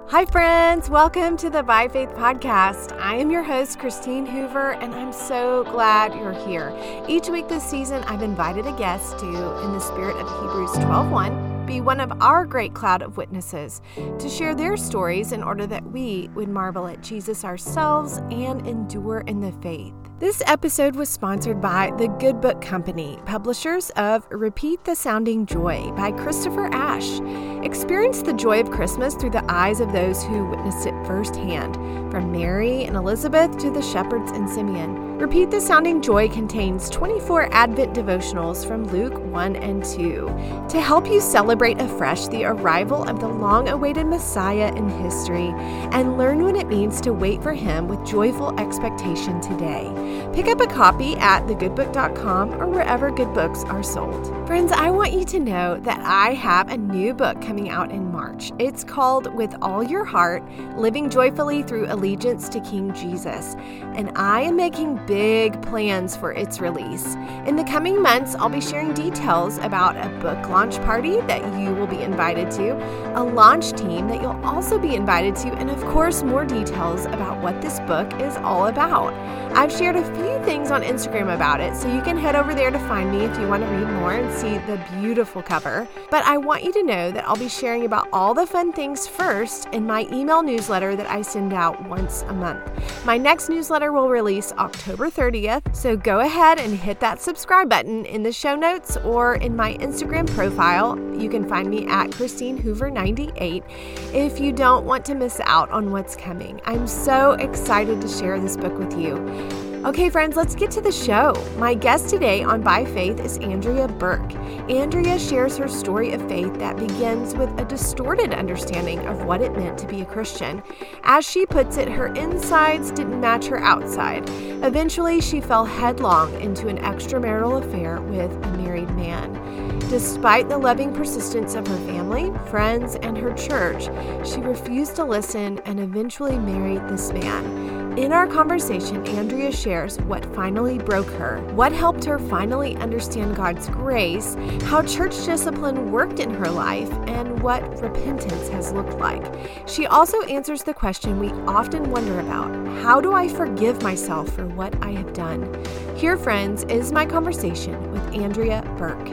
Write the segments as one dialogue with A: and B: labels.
A: Hi friends, welcome to the By Faith podcast. I am your host, Christine Hoover, and I'm so glad you're here. Each week this season, I've invited a guest to, in the spirit of Hebrews 12:1, be one of our great cloud of witnesses to share their stories in order that we would marvel at Jesus ourselves and endure in the faith. This episode was sponsored by the Good Book Company, publishers of Repeat the Sounding Joy by Christopher Ash. Experience the joy of Christmas through the eyes of those who witnessed it firsthand, from Mary and Elizabeth to the shepherds and Simeon. Repeat the Sounding Joy contains 24 Advent devotionals from Luke 1 and 2 to help you celebrate afresh the arrival of the long-awaited Messiah in history and learn what it means to wait for him with joyful expectation today. Pick up a copy at thegoodbook.com or wherever good books are sold. Friends, I want you to know that I have a new book coming out in March. It's called With All Your Heart, Living Joyfully Through Allegiance to King Jesus, and I am making big plans for its release. In the coming months, I'll be sharing details about a book launch party that you will be invited to, a launch team that you'll also be invited to, and of course, more details about what this book is all about. I've shared a few things on Instagram about it, so you can head over there to find me if you want to read more and see the beautiful cover. But I want you to know that I'll be sharing about all the fun things first in my email newsletter that I send out once a month. My next newsletter will release October 30th, so go ahead and hit that subscribe button in the show notes or in my Instagram profile. You can find me at Christine Hoover 98 if you don't want to miss out on what's coming. I'm so excited to share this book with you. Okay, friends, let's get to the show. My guest today on By Faith is Andrea Burke. Andrea shares her story of faith that begins with a distorted understanding of what it meant to be a Christian. As she puts it, her insides didn't match her outside. Eventually, she fell headlong into an extramarital affair with a married man. Despite the loving persistence of her family, friends, and her church, she refused to listen and eventually married this man. In our conversation, Andrea shares what finally broke her, what helped her finally understand God's grace, how church discipline worked in her life, and what repentance has looked like. She also answers the question we often wonder about: how do I forgive myself for what I have done? Here, friends, is my conversation with Andrea Burke.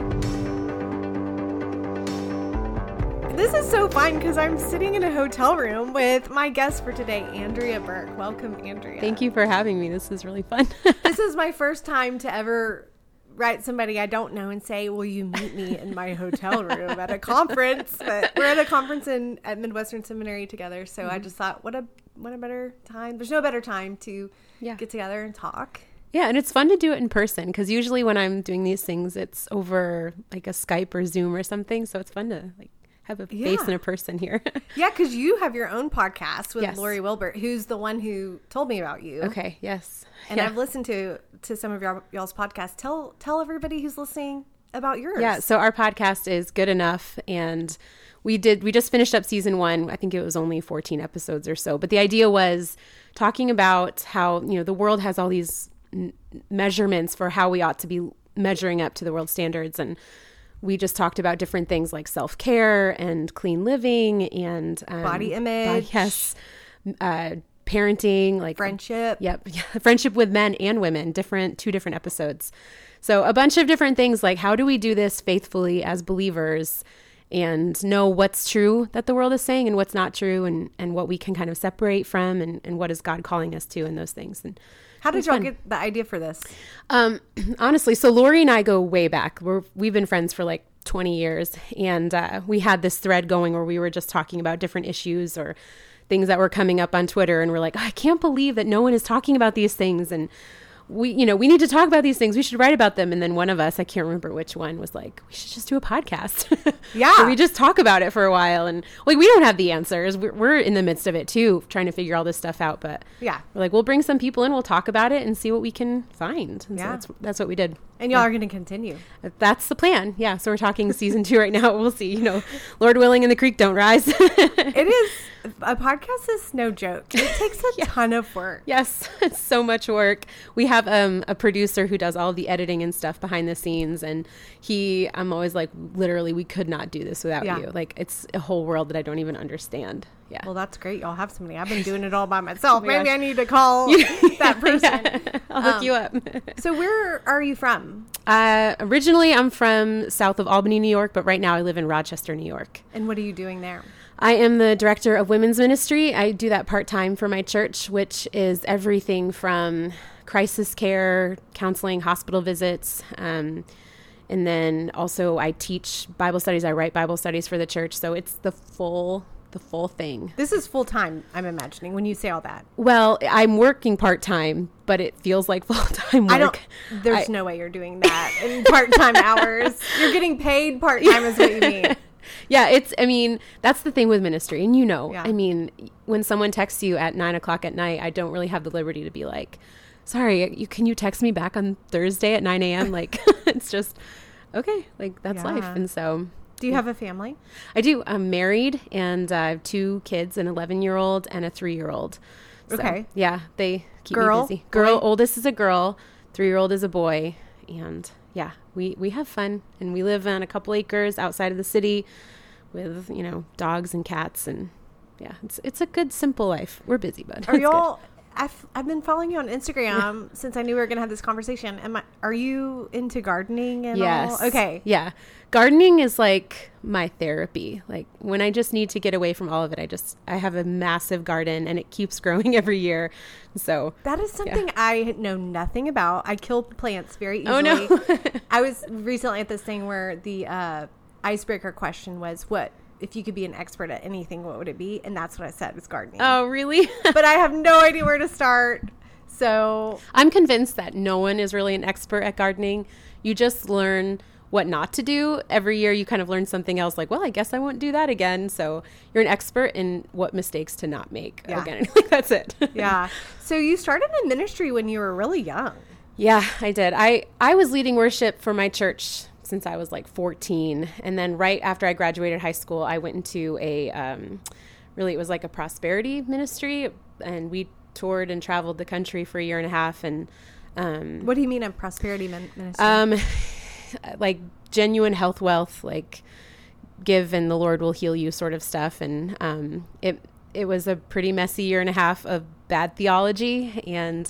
A: This is so fun because I'm sitting in a hotel room with my guest for today, Andrea Burke. Welcome, Andrea.
B: Thank you for having me. This is really fun.
A: This is my first time to ever write somebody I don't know and say, will you meet me in my hotel room at a conference? But we're at a conference at Midwestern Seminary together. So I just thought, what a better time. There's no better time to get together and talk.
B: Yeah, and it's fun to do it in person because usually when I'm doing these things, it's over like a Skype or Zoom or something. So it's fun to have a face and a person here.
A: Yeah, because you have your own podcast with Lori Wilbert, who's the one who told me about you.
B: Okay, yes.
A: And I've listened to some of y'all's podcasts. Tell everybody who's listening about yours.
B: Yeah, so our podcast is Good Enough, and we just finished up season 1. I think it was only 14 episodes or so. But the idea was talking about how, the world has all these measurements for how we ought to be measuring up to the world standards, and we just talked about different things like self-care and clean living and
A: body image.
B: Parenting, like
A: friendship.
B: Yep. Friendship with men and women, two different episodes. So a bunch of different things like how do we do this faithfully as believers and know what's true that the world is saying and what's not true and what we can kind of separate from and what is God calling us to and those things. And
A: how did y'all get the idea for this?
B: Honestly, so Lori and I go way back. We've been friends for like 20 years. And we had this thread going where we were just talking about different issues or things that were coming up on Twitter. And we're like, I can't believe that no one is talking about these things. And we need to talk about these things. We should write about them. And then one of us, I can't remember which one, was like, we should just do a podcast.
A: Yeah.
B: So we just talk about it for a while. And we don't have the answers. We're in the midst of it too, trying to figure all this stuff out. But we're like, we'll bring some people in, we'll talk about it and see what we can find. And so that's what we did.
A: And y'all are going to continue.
B: That's the plan. Yeah. So we're talking season 2 right now. We'll see, Lord willing and the creek don't rise.
A: It is. A podcast is no joke. It takes a ton of work.
B: Yes. It's so much work. We have a producer who does all the editing and stuff behind the scenes. And I'm always like, literally, we could not do this without you. Like, it's a whole world that I don't even understand. Yeah.
A: Well, that's great. Y'all have somebody. I've been doing it all by myself.
B: Oh my
A: Maybe
B: gosh.
A: I need to call that person.
B: Yeah. I'll hook you up.
A: So where are you from?
B: Originally, I'm from south of Albany, New York, but right now I live in Rochester, New York.
A: And what are you doing there?
B: I am the director of women's ministry. I do that part-time for my church, which is everything from crisis care, counseling, hospital visits, and then also I teach Bible studies. I write Bible studies for the church. So it's the full thing.
A: This is full time, I'm imagining, when you say all that.
B: Well, I'm working part-time, but it feels like full-time work.
A: There's no way you're doing that in part-time hours. You're getting paid part-time is what you mean.
B: Yeah, that's the thing with ministry. And
A: Yeah.
B: I mean, when someone texts you at 9:00 at night, I don't really have the liberty to be like, sorry, can you text me back on Thursday at 9 a.m.? Like, it's just, okay, like that's life. And so.
A: Do you have a family?
B: I do. I'm married and I have 2 kids, an 11-year-old and a 3-year-old. So,
A: okay.
B: Yeah, they keep
A: Girl,
B: me busy. Girl,
A: boy?
B: oldest is a girl, 3-year-old is a boy. And yeah, we have fun. And we live on a couple acres outside of the city with, dogs and cats. And yeah, it's a good, simple life. We're busy, but
A: Are y'all... I've been following you on Instagram since I knew we were going to have this conversation. Are you into gardening and
B: Yes.
A: all? Okay.
B: Yeah. Gardening is like my therapy. Like when I just need to get away from all of it, I have a massive garden and it keeps growing every year. So
A: That is something I know nothing about. I kill plants very easily.
B: Oh, no.
A: I was recently at this thing where the icebreaker question was, what if you could be an expert at anything, what would it be? And that's what I said, was gardening.
B: Oh, really?
A: But I have no idea where to start. So
B: I'm convinced that no one is really an expert at gardening. You just learn what not to do. Every year you kind of learn something else, like, well, I guess I won't do that again. So you're an expert in what mistakes to not make again. Like, that's it.
A: yeah. So you started in ministry when you were really young.
B: Yeah, I did. I was leading worship for my church since I was like 14. And then right after I graduated high school, I went into it was like a prosperity ministry. And we toured and traveled the country for a year and a half. And
A: what do you mean a prosperity ministry?
B: Like genuine health wealth, like give and the Lord will heal you sort of stuff. And it was a pretty messy year and a half of bad theology. And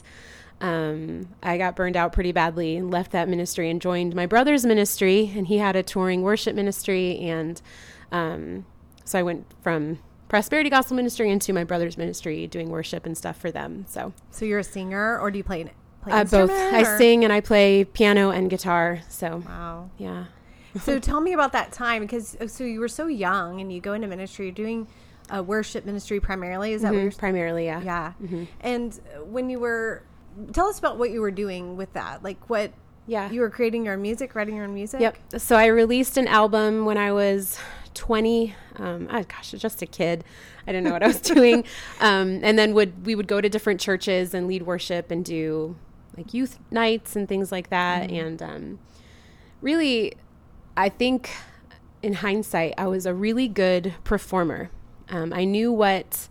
B: I got burned out pretty badly and left that ministry and joined my brother's ministry, and he had a touring worship ministry. And so I went from prosperity gospel ministry into my brother's ministry doing worship and stuff for them. So
A: you're a singer, or do you play
B: both.
A: instrument,
B: I sing and I play piano and guitar. So
A: wow.
B: Yeah.
A: So tell me about that time, because so you were so young and you go into ministry, you're doing worship ministry primarily. Is that what you're
B: primarily? Yeah.
A: Yeah. And when you were, tell us about what you were doing with that. Like what you were creating your own music, writing your own music.
B: Yep. So I released an album when I was 20. Just a kid. I didn't know what I was doing. And then we would go to different churches and lead worship and do like youth nights and things like that. And really, I think in hindsight, I was a really good performer. I knew what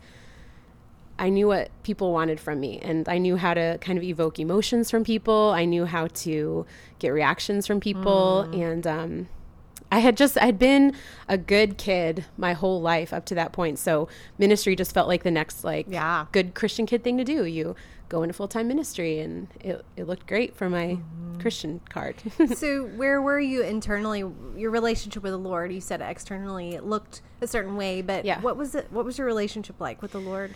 B: people wanted from me, and I knew how to kind of evoke emotions from people. I knew how to get reactions from people. And I had been a good kid my whole life up to that point. So ministry just felt like the next good Christian kid thing to do. You go into full-time ministry, and it looked great for my Christian card.
A: So where were you internally, your relationship with the Lord? You said externally it looked a certain way, but what was your relationship like with the Lord?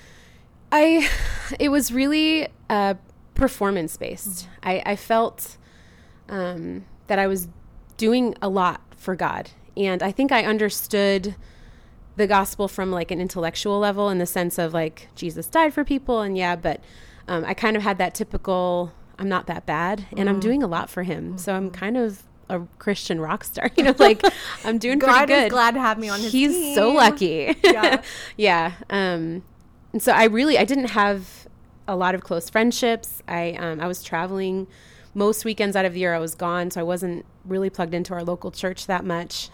B: It was really performance-based. I felt that I was doing a lot for God. And I think I understood the gospel from like an intellectual level, in the sense of like Jesus died for people. And but I kind of had that typical, I'm not that bad and I'm doing a lot for him. So I'm kind of a Christian rock star, like I'm doing pretty good.
A: God is glad to have me on his team.
B: He's so lucky. Yeah. And so I didn't have a lot of close friendships. I was traveling most weekends out of the year. I was gone, so I wasn't really plugged into our local church that much.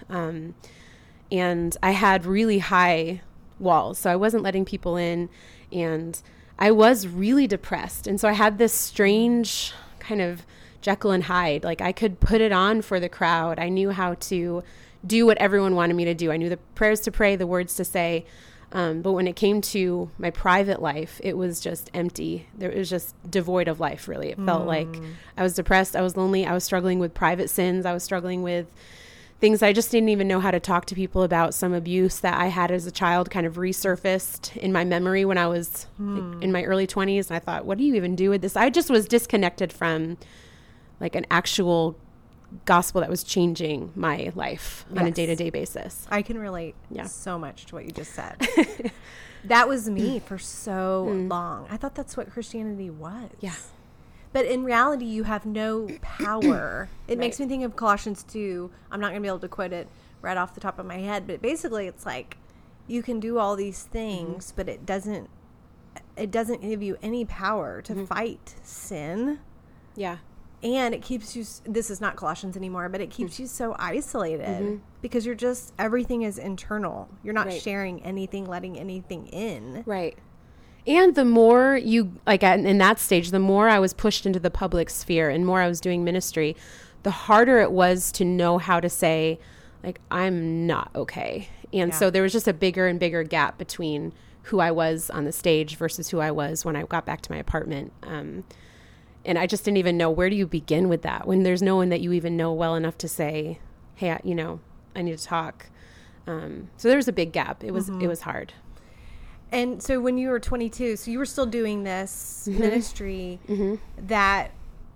B: And I had really high walls, so I wasn't letting people in, and I was really depressed. And so I had this strange kind of Jekyll and Hyde. Like I could put it on for the crowd. I knew how to do what everyone wanted me to do. I knew the prayers to pray, the words to say. But when it came to my private life, it was just empty. It was just devoid of life, really. It felt like I was depressed. I was lonely. I was struggling with private sins. I was struggling with things I just didn't even know how to talk to people about. Some abuse that I had as a child kind of resurfaced in my memory when I was like, in my early 20s. And I thought, what do you even do with this? I just was disconnected from like an actual gospel that was changing my life on a day-to-day basis.
A: I can relate so much to what you just said. That was me for so long. I thought that's what Christianity was.
B: Yeah.
A: But in reality, you have no power. It makes me think of Colossians 2. I'm not going to be able to quote it right off the top of my head, but basically it's like you can do all these things, but it doesn't give you any power to fight sin.
B: Yeah.
A: And it keeps you, this is not Colossians anymore, but it keeps you so isolated because you're just, everything is internal. You're not sharing anything, letting anything in.
B: Right. And the more you, like in that stage, the more I was pushed into the public sphere and more I was doing ministry, the harder it was to know how to say, like, I'm not okay. And so there was just a bigger and bigger gap between who I was on the stage versus who I was when I got back to my apartment. And I just didn't even know, where do you begin with that when there's no one that you even know well enough to say, hey, I need to talk. So there was a big gap. It was hard.
A: And so when you were 22, so you were still doing this ministry, that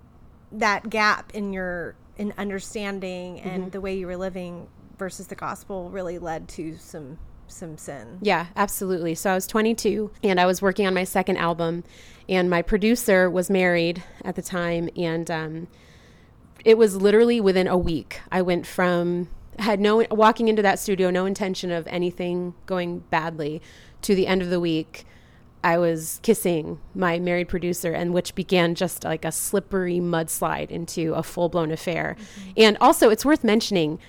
A: gap in understanding and the way you were living versus the gospel really led to some sin.
B: Yeah, absolutely. So I was 22 and I was working on my second album, and my producer was married at the time. And it was literally within a week. I went from walking into that studio, no intention of anything going badly, to the end of the week, I was kissing my married producer, and which began just like a slippery mudslide into a full-blown affair. And also, it's worth mentioning,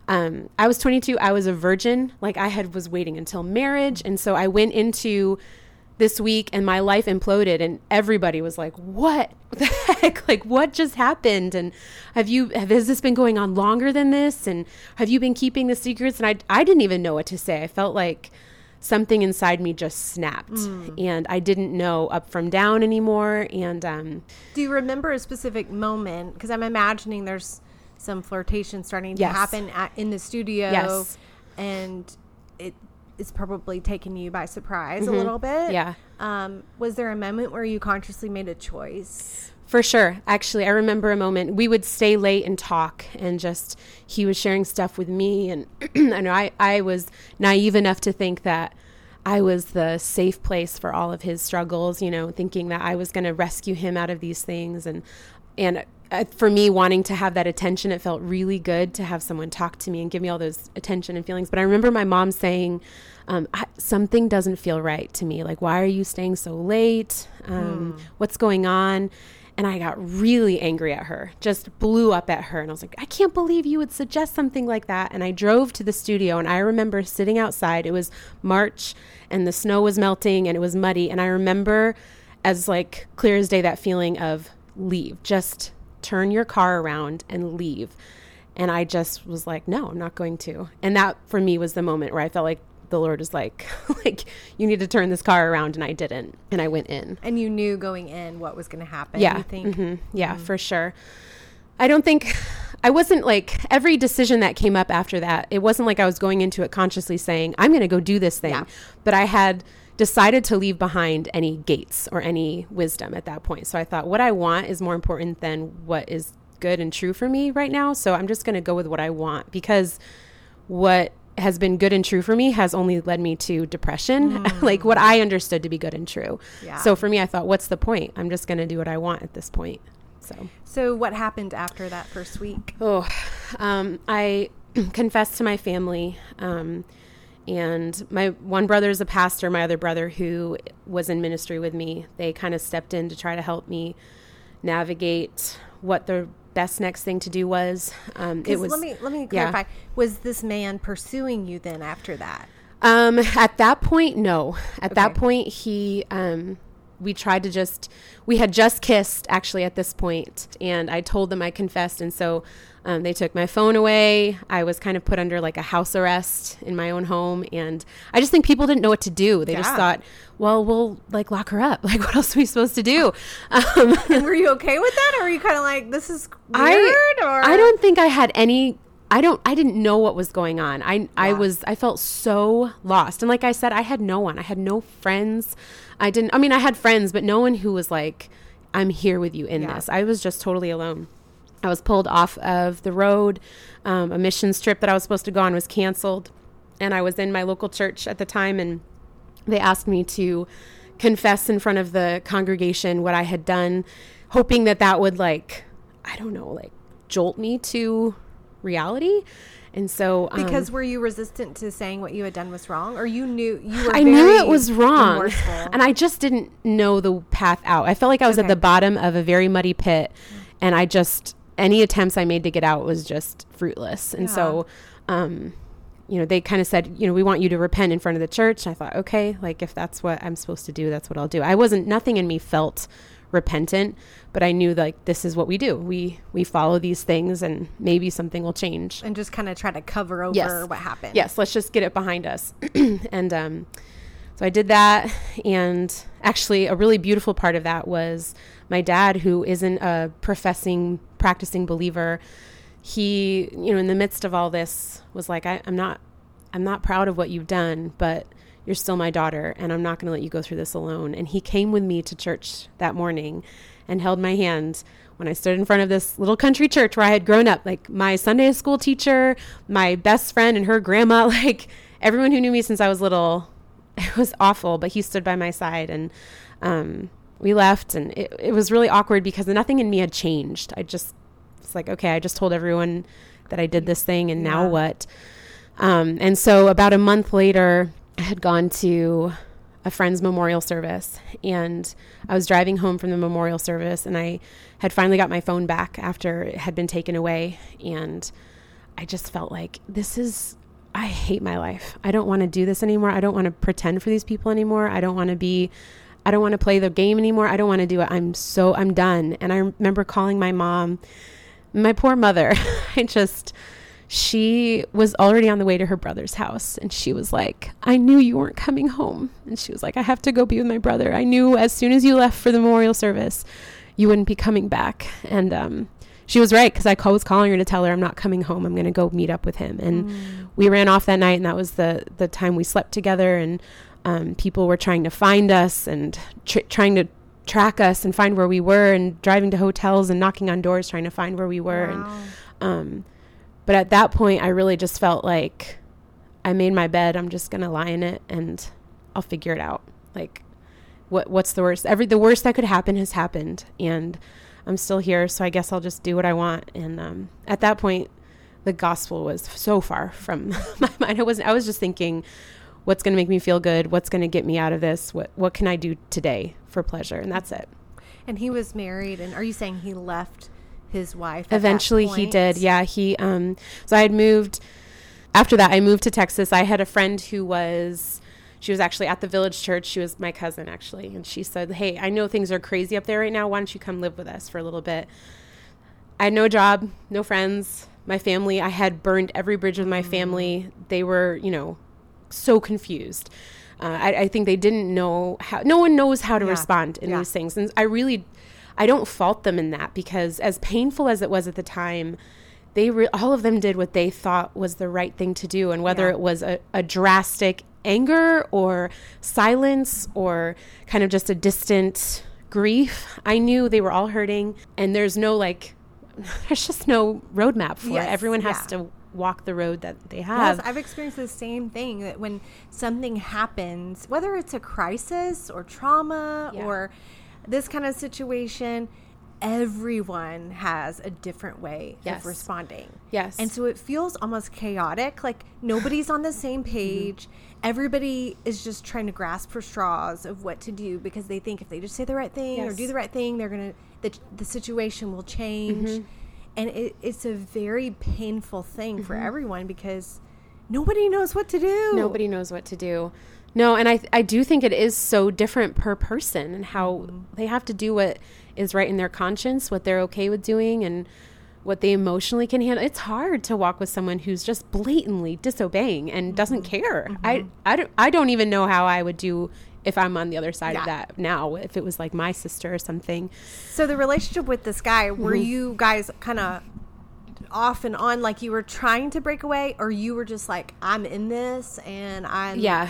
B: I was 22. I was a virgin. Like was waiting until marriage. And so I went into this week and my life imploded, and everybody was like, what the heck? Like, what just happened? And has this been going on longer than this? And have you been keeping the secrets? And I didn't even know what to say. I felt like something inside me just snapped, and I didn't know up from down anymore. And
A: do you remember a specific moment? Because I'm imagining there's some flirtation starting to happen in the studio, and it's probably taken you by surprise a little bit. Yeah. Was there a moment where you consciously made a choice?
B: For sure. Actually, I remember a moment. We would stay late and talk, and just he was sharing stuff with me, and I was naive enough to think that I was the safe place for all of his struggles, thinking that I was going to rescue him out of these things. And for me, wanting to have that attention, it felt really good to have someone talk to me and give me all those attention and feelings. But I remember my mom saying, something doesn't feel right to me. Like, why are you staying so late? What's going on? And I got really angry at her, just blew up at her. And I was like, I can't believe you would suggest something like that. And I drove to the studio, and I remember sitting outside. It was March and the snow was melting and it was muddy. And I remember as like clear as day, that feeling of leave, just turn your car around and leave. And I just was like, no, I'm not going to. And that for me was the moment where I felt like the Lord was like, you need to turn this car around. And I didn't. And I went in.
A: And you knew going in what was going to happen.
B: Yeah.
A: You think?
B: Yeah, for sure. I wasn't like, every decision that came up after that, it wasn't like I was going into it consciously saying, I'm going to go do this thing. Yeah. But I had decided to leave behind any gates or any wisdom at that point. So I thought, what I want is more important than what is good and true for me right now. So I'm just going to go with what I want, because what has been good and true for me has only led me to depression, like what I understood to be good and true. Yeah. So for me, I thought, what's the point? I'm just going to do what I want at this point.
A: So what happened after that first week?
B: I confessed to my family, and my one brother is a pastor. My other brother, who was in ministry with me, they kind of stepped in to try to help me navigate what the best next thing to do was. It was.
A: Let me clarify. Yeah. Was this man pursuing you then after that?
B: At that point, no. At that point, he we had just kissed actually at this point, and I told them I confessed. And so they took my phone away. I was kind of put under like a house arrest in my own home. And I just think people didn't know what to do. They just thought, well, we'll like lock her up. Like, what else are we supposed to do?
A: And were you okay with that? Or were you kind of like, this is weird?
B: I don't think I had any, I didn't know what was going on. I felt so lost. And like I said, I had no one. I had no friends. I had friends, but no one who was like, I'm here with you in this. I was just totally alone. I was pulled off of the road. A missions trip that I was supposed to go on was canceled. And I was in my local church at the time, and they asked me to confess in front of the congregation what I had done, hoping that would like, I don't know, like jolt me to reality. And so
A: because were you resistant to saying what you had done was wrong, or you knew you were?
B: I knew it was wrong, remorseful. And I just didn't know the path out. I felt like I was at the bottom of a very muddy pit, and any attempts I made to get out was just fruitless. And so they kind of said, we want you to repent in front of the church. I thought, okay, like if that's what I'm supposed to do, that's what I'll do. Nothing in me felt repentant, but I knew like this is what we do. We follow these things, and maybe something will change.
A: And just kind of try to cover over what happened.
B: Yes, let's just get it behind us. And so I did that. And actually a really beautiful part of that was my dad, who isn't a practicing believer. He, in the midst of all this was like, I'm not proud of what you've done, but you're still my daughter, and I'm not going to let you go through this alone. And he came with me to church that morning and held my hand when I stood in front of this little country church where I had grown up. Like my Sunday school teacher, my best friend, and her grandma, like everyone who knew me since I was little. It was awful, but he stood by my side, and we left, and it was really awkward because nothing in me had changed. It's like, okay, I just told everyone that I did this thing, and now what? And so about a month later, I had gone to a friend's memorial service, and I was driving home from the memorial service, and I had finally got my phone back after it had been taken away. And I just felt like I hate my life. I don't want to do this anymore. I don't want to pretend for these people anymore. I don't want to play the game anymore. I don't want to do it. I'm done. And I remember calling my mom, my poor mother. She was already on the way to her brother's house, and she was like, I knew you weren't coming home. And she was like, I have to go be with my brother. I knew as soon as you left for the memorial service, you wouldn't be coming back. And she was right, because I was calling her to tell her I'm not coming home. I'm going to go meet up with him. And we ran off that night, and that was the time we slept together. And people were trying to find us and trying to track us and find where we were, and driving to hotels and knocking on doors trying to find where we were.
A: Wow.
B: And but at that point, I really just felt like I made my bed. I'm just going to lie in it, and I'll figure it out. Like, what's the worst? The worst that could happen has happened, and I'm still here, so I guess I'll just do what I want. And at that point, the gospel was so far from my mind. I was just thinking, what's going to make me feel good? What's going to get me out of this? What can I do today for pleasure? And that's it.
A: And he was married, and are you saying he left his wife
B: eventually? He did. Yeah. He so I had moved after that. I moved to Texas. I had a friend she was actually at the Village Church. She was my cousin, actually, and she said, hey, I know things are crazy up there right now, why don't you come live with us for a little bit? I had no job, no friends, my family, I had burned every bridge with my family. They were so confused. I think they didn't know how. No one knows how to respond in these things, and I don't fault them in that, because as painful as it was at the time, all of them did what they thought was the right thing to do. And whether it was a drastic anger or silence or kind of just a distant grief, I knew they were all hurting, and there's just no roadmap for it. Everyone has to walk the road that they have.
A: Yes, I've experienced the same thing, that when something happens, whether it's a crisis or trauma or this kind of situation, everyone has a different way of responding.
B: Yes.
A: And so it feels almost chaotic. Like nobody's on the same page. Everybody is just trying to grasp for straws of what to do, because they think if they just say the right thing or do the right thing, the situation will change. And it's a very painful thing for everyone, because nobody knows what to do.
B: Nobody knows what to do. No, and I do think it is so different per person, and how they have to do what is right in their conscience, what they're okay with doing, and what they emotionally can handle. It's hard to walk with someone who's just blatantly disobeying and doesn't care. I don't even know how I would do if I'm on the other side of that now, if it was like my sister or something.
A: So the relationship with this guy, were you guys kind of off and on, like you were trying to break away, or you were just like, I'm in this and I'm...
B: Yeah,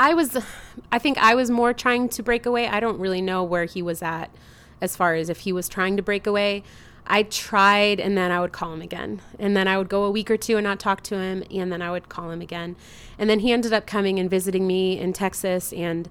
B: I think I was more trying to break away. I don't really know where he was at as far as if he was trying to break away. I tried, and then I would call him again. And then I would go a week or two and not talk to him, and then I would call him again. And then he ended up coming and visiting me in Texas, and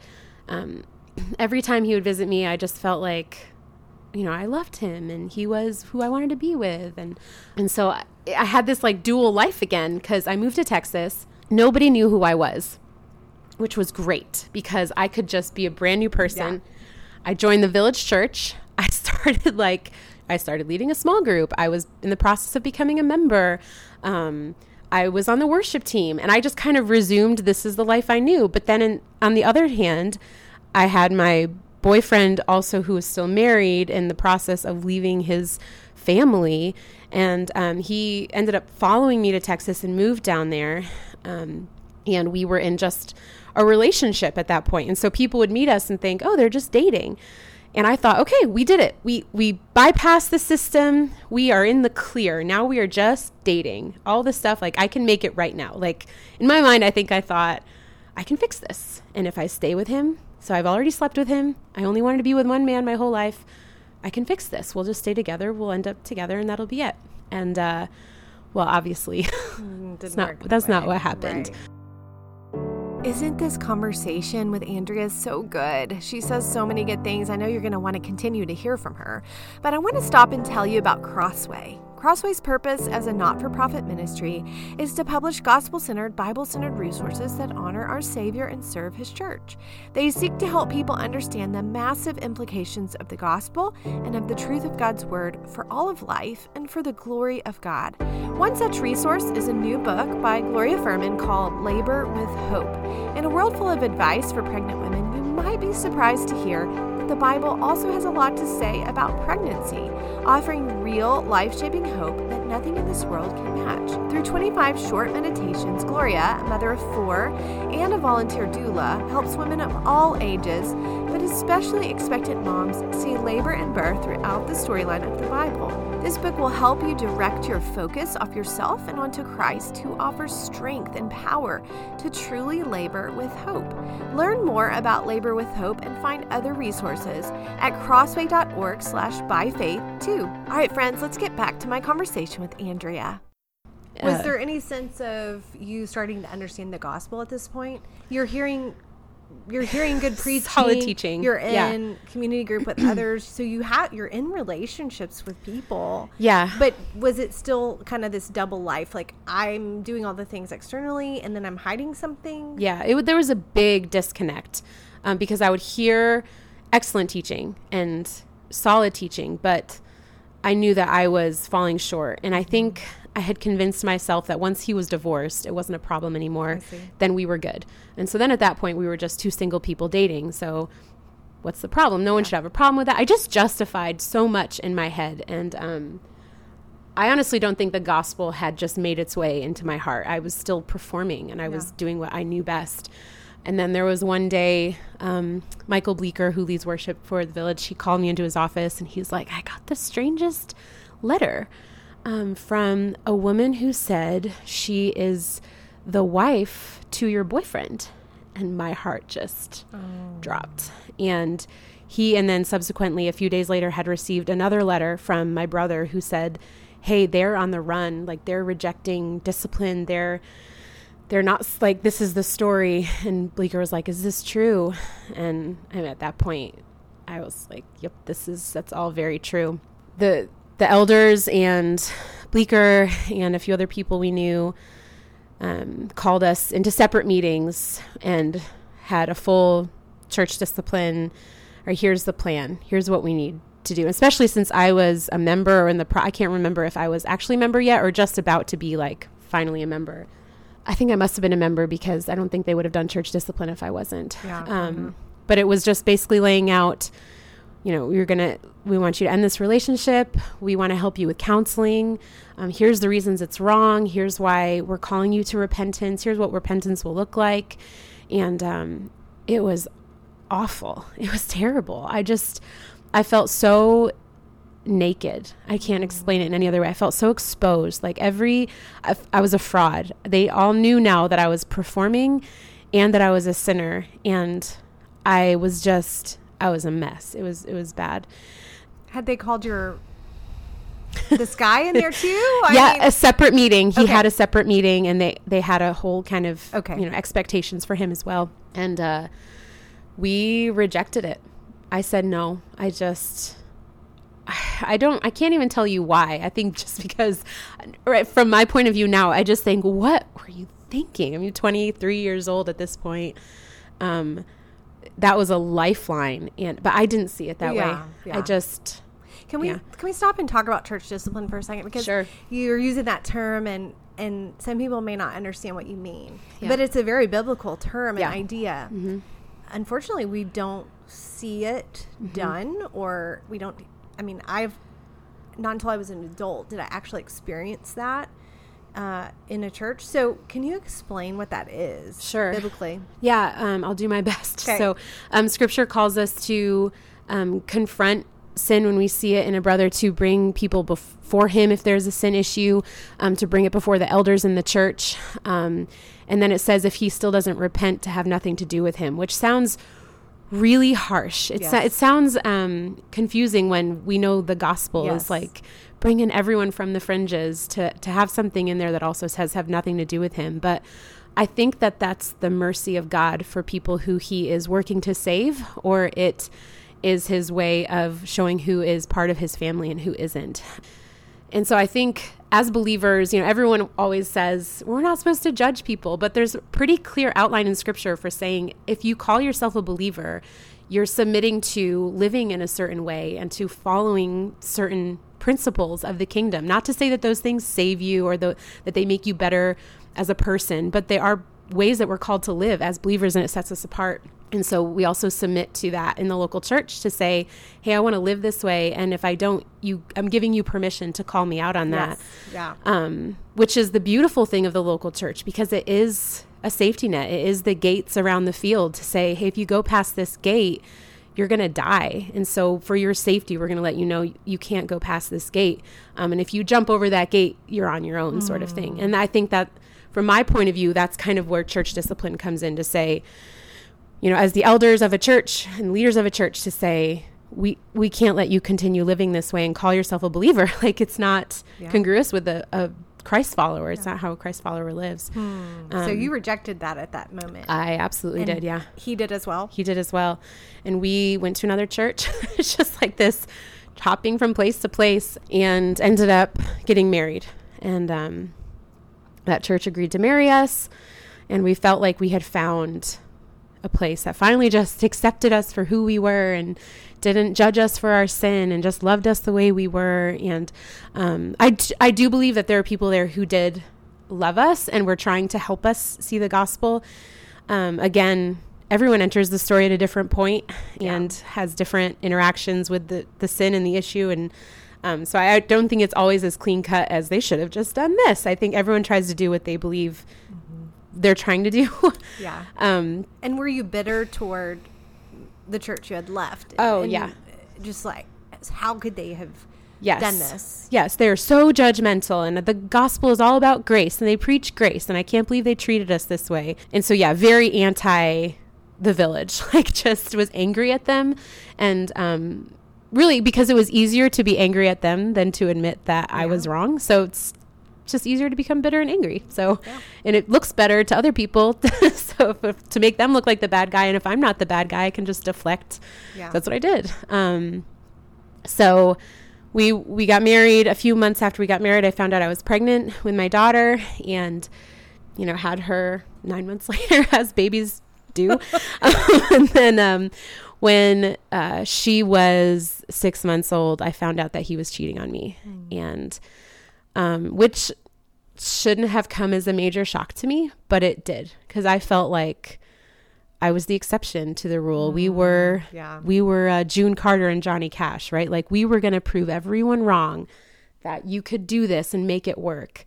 B: every time he would visit me, I just felt like, you know, I loved him, and he was who I wanted to be with. And so I had this like dual life again, because I moved to Texas. Nobody knew who I was, which was great, because I could just be a brand new person. Yeah. I joined the Village Church. I started leading a small group. I was in the process of becoming a member. I was on the worship team, and I just kind of resumed, this is the life I knew. But then on the other hand, I had my boyfriend also, who was still married, in the process of leaving his family. And he ended up following me to Texas and moved down there. And we were in just a relationship at that point. And so people would meet us and think, oh, they're just dating. And I thought, okay, we did it. We bypassed the system. We are in the clear. Now we are just dating. All this stuff, like, I can make it right now. Like, in my mind, I thought, I can fix this. And if I stay with him, so I've already slept with him. I only wanted to be with one man my whole life. I can fix this. We'll just stay together. We'll end up together, and that'll be it. And, well, obviously, that's not what happened.
A: Right. Isn't this conversation with Andrea so good? She says so many good things. I know you're going to want to continue to hear from her, but I want to stop and tell you about Crossway. Crossway's purpose as a not-for-profit ministry is to publish gospel-centered, Bible-centered resources that honor our Savior and serve His church. They seek to help people understand the massive implications of the gospel and of the truth of God's Word for all of life and for the glory of God. One such resource is a new book by Gloria Furman called Labor with Hope. In a world full of advice for pregnant women, you might be surprised to hear that the Bible also has a lot to say about pregnancy, offering real, life-shaping hope that nothing in this world can match. Through 25 short meditations, Gloria, a mother of 4 and a volunteer doula, helps women of all ages, but especially expectant moms, see labor and birth throughout the storyline of the Bible. This book will help you direct your focus off yourself and onto Christ, who offers strength and power to truly labor with hope. Learn more about Labor with Hope and find other resources at crossway.org/byfaith too. All right, friends, let's get back to my conversation with Andrea. Was there any sense of you starting to understand the gospel at this point? You're hearing good preaching,
B: solid teaching.
A: You're in community group with others, so you're in relationships with people.
B: Yeah.
A: But was it still kind of this double life? Like, I'm doing all the things externally, and then I'm hiding something?
B: Yeah. There was a big disconnect because I would hear excellent teaching and solid teaching, but I knew that I was falling short. And I think I had convinced myself that once he was divorced, it wasn't a problem anymore. Then we were good. And so then at that point, we were just two single people dating. So what's the problem? No one should have a problem with that. I just justified so much in my head. And I honestly don't think the gospel had just made its way into my heart. I was still performing, and I was doing what I knew best. And then there was one day, Michael Bleeker, who leads worship for the Village, he called me into his office, and he's like, I got the strangest letter from a woman who said she is the wife to your boyfriend. And my heart just dropped. And then subsequently, a few days later, had received another letter from my brother who said, hey, they're on the run. Like, they're rejecting discipline. They're not, like, this is the story. And Bleeker was like, is this true? And at that point, I was like, yep, that's all very true. The elders and Bleeker and a few other people we knew called us into separate meetings and had a full church discipline. Or here's the plan. Here's what we need to do. Especially since I was a member, or I can't remember if I was actually a member yet or just about to be, like, finally a member. I think I must have been a member because I don't think they would have done church discipline if I wasn't.
A: Yeah.
B: But it was just basically laying out, we want you to end this relationship. We want to help you with counseling. Here's the reasons it's wrong. Here's why we're calling you to repentance. Here's what repentance will look like. And it was awful. It was terrible. I felt so naked. I can't explain it in any other way. I felt so exposed. Like I was a fraud. They all knew now that I was performing and that I was a sinner. And I was a mess. It was bad.
A: Had they called this guy in there too?
B: A separate meeting. He had a separate meeting, and they had a whole kind of, expectations for him as well. And we rejected it. I said, no, I can't even tell you why. I think just because, right, from my point of view now, I just think, what were you thinking? I'm 23 years old at this point. That was a lifeline, but I didn't see it that way. Yeah.
A: Can we stop and talk about church discipline for a second? Because you're using that term, and some people may not understand what you mean. Yeah. But it's a very biblical term and idea. Mm-hmm. Unfortunately, we don't see it done, or we don't. I mean, not until I was an adult did I actually experience that in a church. So can you explain what that is?
B: Sure.
A: Biblically?
B: Yeah, I'll do my best.
A: Okay.
B: So Scripture calls us to confront sin when we see it in a brother, to bring people before him if there's a sin issue, to bring it before the elders in the church. And then it says if he still doesn't repent, to have nothing to do with him, which sounds really harsh. It sounds confusing when we know the gospel is like bringing everyone from the fringes, to have something in there that also says have nothing to do with him. But I think that that's the mercy of God for people who he is working to save, or it is his way of showing who is part of his family and who isn't. And so I think as believers, everyone always says we're not supposed to judge people, but there's a pretty clear outline in Scripture for saying if you call yourself a believer, you're submitting to living in a certain way and to following certain principles of the kingdom. Not to say that those things save you or that they make you better as a person, but they are ways that we're called to live as believers, and it sets us apart. And so we also submit to that in the local church to say, hey, I want to live this way. And if I don't, I'm giving you permission to call me out on that.
A: Yeah.
B: Which is the beautiful thing of the local church, because it is a safety net. It is the gates around the field to say, hey, if you go past this gate, you're going to die. And so for your safety, we're going to let you know you can't go past this gate. And if you jump over that gate, you're on your own sort of thing. And I think that from my point of view, that's kind of where church discipline comes in, to say, as the elders of a church and leaders of a church, to say, we can't let you continue living this way and call yourself a believer. Like, it's not congruous with a Christ follower. It's not how a Christ follower lives.
A: So you rejected that at that moment.
B: I absolutely did. Yeah.
A: He did as well.
B: He did as well. And we went to another church. It's just like this, hopping from place to place, and ended up getting married. And that church agreed to marry us. And we felt like we had found a place that finally just accepted us for who we were and didn't judge us for our sin and just loved us the way we were. And I do believe that there are people there who did love us and were trying to help us see the gospel. Again, everyone enters the story at a different point and has different interactions with the sin and the issue. And so I don't think it's always as clean cut as they should have just done this. I think everyone tries to do what they believe they're trying to do.
A: Yeah. And were you bitter toward the church you had left?
B: Oh,
A: and
B: yeah.
A: Just like, how could they have done this?
B: Yes, they're so judgmental, and the gospel is all about grace, and they preach grace, and I can't believe they treated us this way. And so, yeah, very anti the village, like just was angry at them. And really, because it was easier to be angry at them than to admit that I was wrong. So it's just easier to become bitter and angry. So, and it looks better to other people. So to make them look like the bad guy, and if I'm not the bad guy, I can just deflect. Yeah. That's what I did. So we got married. A few months after we got married, I found out I was pregnant with my daughter, and had her 9 months later, as babies do. And then when she was 6 months old, I found out that he was cheating on me. And which shouldn't have come as a major shock to me, but it did, because I felt like I was the exception to the rule. We were June Carter and Johnny Cash, right? Like, we were going to prove everyone wrong, that you could do this and make it work.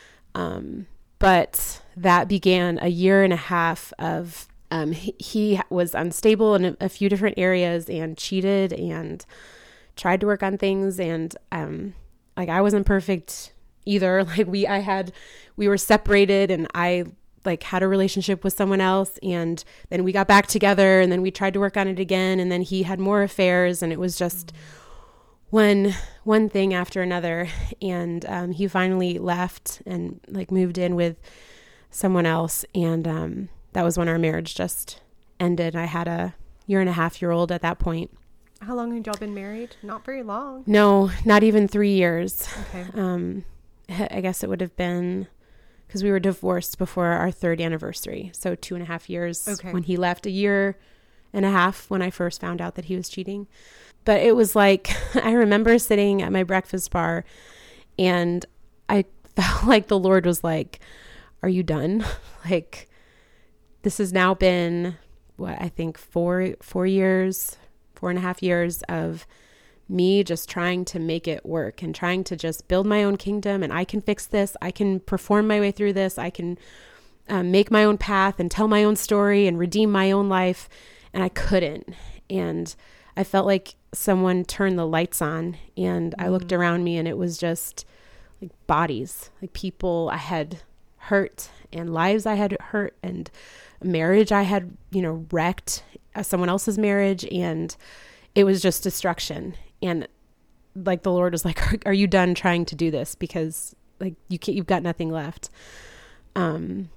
B: But that began a year and a half of, he was unstable in a few different areas and cheated and tried to work on things. And, like, I wasn't perfect either. Like, we were separated, and I like had a relationship with someone else, and then we got back together, and then we tried to work on it again. And then he had more affairs, and it was just one thing after another. And, he finally left and like moved in with someone else. And, that was when our marriage just ended. I had a 1.5-year-old at that point.
A: How long had y'all been married? Not very long.
B: No, not even 3 years.
A: Okay.
B: I guess it would have been, because we were divorced before our 3rd anniversary. So 2.5 years when he left, 1.5 years when I first found out that he was cheating. But it was like, I remember sitting at my breakfast bar, and I felt like the Lord was like, are you done? Like, this has now been, I think 4.5 years of me just trying to make it work and trying to just build my own kingdom, and I can fix this. I can perform my way through this. I can make my own path and tell my own story and redeem my own life. And I couldn't. And I felt like someone turned the lights on, and I looked around me, and it was just like bodies, like people I had hurt, and lives I had hurt, and marriage I had, wrecked, someone else's marriage. And it was just destruction. And like the Lord was like, are you done trying to do this? Because like you've got nothing left. And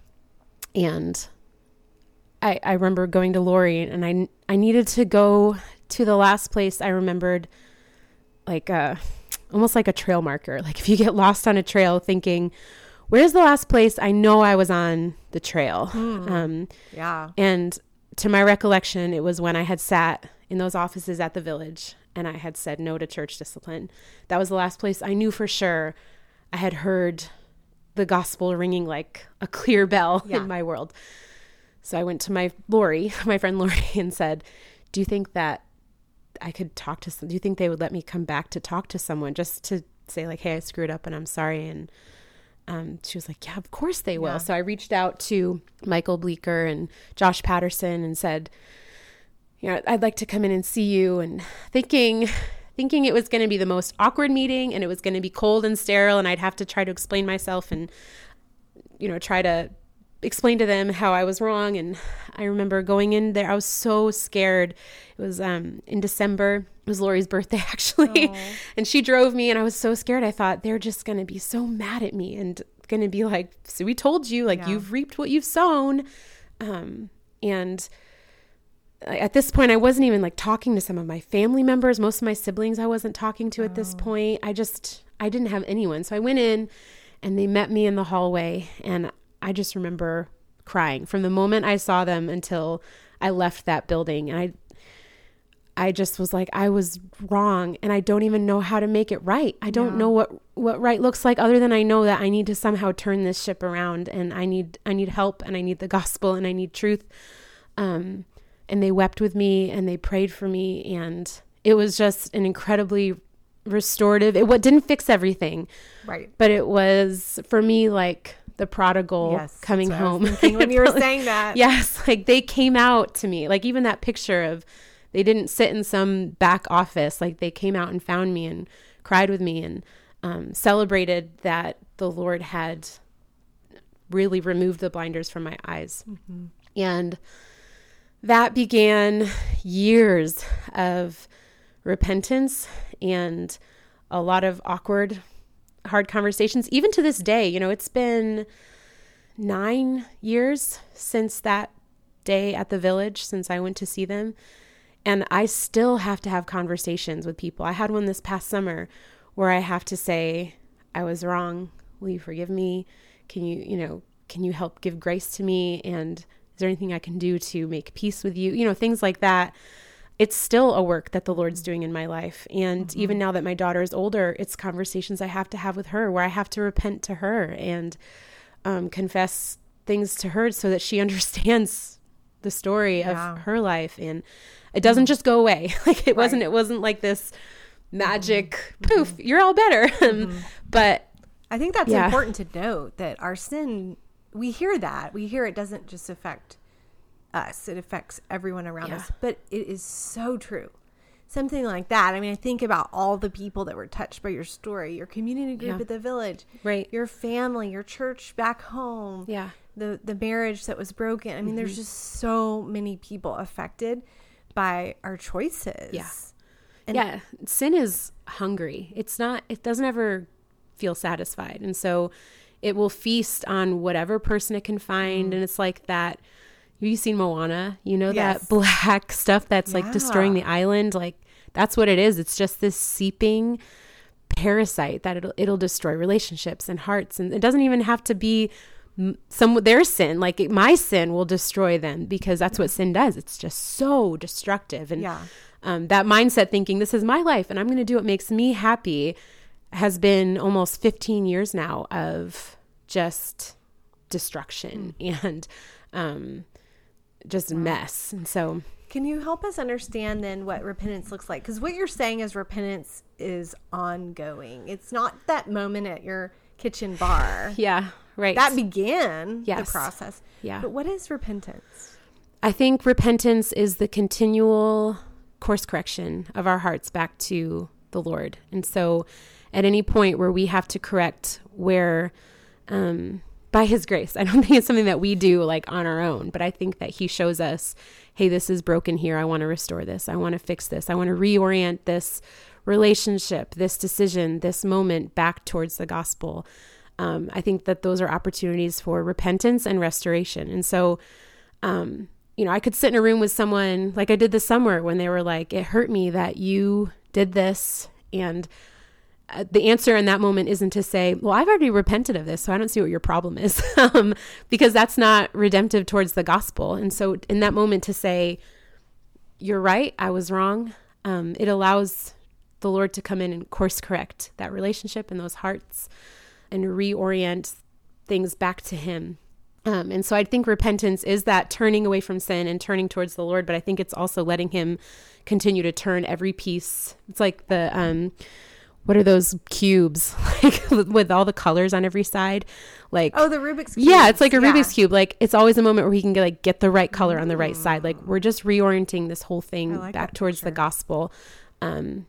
B: I remember going to Lori, and I needed to go to the last place I remembered, like almost like a trail marker. Like if you get lost on a trail thinking, where's the last place I know I was on the trail?
A: Yeah.
B: And to my recollection, it was when I had sat in those offices at the Village, and I had said no to church discipline. That was the last place I knew for sure I had heard the gospel ringing like a clear bell in my world. So I went to my friend Lori, and said, do you think that I could talk to do you think they would let me come back to talk to someone, just to say like, hey, I screwed up and I'm sorry? And she was like, yeah, of course they will. Yeah. So I reached out to Michael Bleeker and Josh Patterson and said, I'd like to come in and see you, and thinking it was going to be the most awkward meeting, and it was going to be cold and sterile, and I'd have to try to explain myself and, try to explain to them how I was wrong. And I remember going in there, I was so scared. It was in December. It was Lori's birthday, actually. And she drove me, and I was so scared. I thought they're just going to be so mad at me and going to be like, so we told you, like, you've reaped what you've sown. And at this point, I wasn't even like talking to some of my family members. Most of my siblings I wasn't talking to at this point. I didn't have anyone. So I went in, and they met me in the hallway, and I just remember crying from the moment I saw them until I left that building. And I just was like, I was wrong, and I don't even know how to make it right. I don't know what right looks like, other than I know that I need to somehow turn this ship around, and I need help, and I need the gospel, and I need truth. And they wept with me, and they prayed for me, and it was just an incredibly restorative. It didn't fix everything,
A: right?
B: But it was, for me, like the prodigal coming home.
A: When you were saying that,
B: yes, like they came out to me, like even that picture of, they didn't sit in some back office, like they came out and found me and cried with me, and celebrated that the Lord had really removed the blinders from my eyes. And that began years of repentance and a lot of awkward, hard conversations. Even to this day, it's been 9 years since that day at the Village, since I went to see them. And I still have to have conversations with people. I had one this past summer where I have to say, I was wrong. Will you forgive me? Can you help give grace to me? And is there anything I can do to make peace with you? Things like that. it's still a work that the Lord's doing in my life. And even now that my daughter is older, it's conversations I have to have with her where I have to repent to her and confess things to her so that she understands the story of her life. And it doesn't just go away. Like it wasn't like this magic poof, you're all better. But
A: I think that's important to note, that our sin, we hear it doesn't just affect us, it affects everyone around us. But it is so true. Something like that. I mean, I think about all the people that were touched by your story, your community group at the village, your family, your church back home, the marriage that was broken. I mean, there's just so many people affected by our choices. And
B: sin is hungry. It doesn't ever feel satisfied. And so it will feast on whatever person it can find. And it's like that. Have you seen Moana? You know, that black stuff that's like destroying the island? Like that's what it is. It's just this seeping parasite that it'll destroy relationships and hearts. And it doesn't even have to be their sin. Like my sin will destroy them, because that's what sin does. It's just so destructive. And that mindset thinking, this is my life and I'm going to do what makes me happy, has been almost 15 years now of just destruction and just mess. And so
A: can you help us understand then what repentance looks like? Because what you're saying is repentance is ongoing. It's not that moment at your kitchen bar.
B: Right.
A: That began the process. But what is repentance?
B: I think repentance is the continual course correction of our hearts back to the Lord. And so at any point where we have to correct where, by his grace, I don't think it's something that we do like on our own, but I think that he shows us, hey, this is broken here. I want to restore this. I want to fix this. I want to reorient this relationship, this decision, this moment back towards the gospel. I think that those are opportunities for repentance and restoration. And so, I could sit in a room with someone like I did this summer when they were like, it hurt me that you did this. And the answer in that moment isn't to say, well, I've already repented of this, so I don't see what your problem is, because that's not redemptive towards the gospel. And so in that moment to say, you're right, I was wrong. It allows the Lord to come in and course correct that relationship and those hearts and reorient things back to him. And so I think repentance is that turning away from sin and turning towards the Lord, but I think it's also letting him continue to turn every piece. It's like the, what are those cubes like with all the colors on every side? Like,
A: the Rubik's Cube.
B: Yeah, it's like a Rubik's Cube. Like it's always a moment where he can get the right color on the right side. Like we're just reorienting this whole thing back towards the gospel. And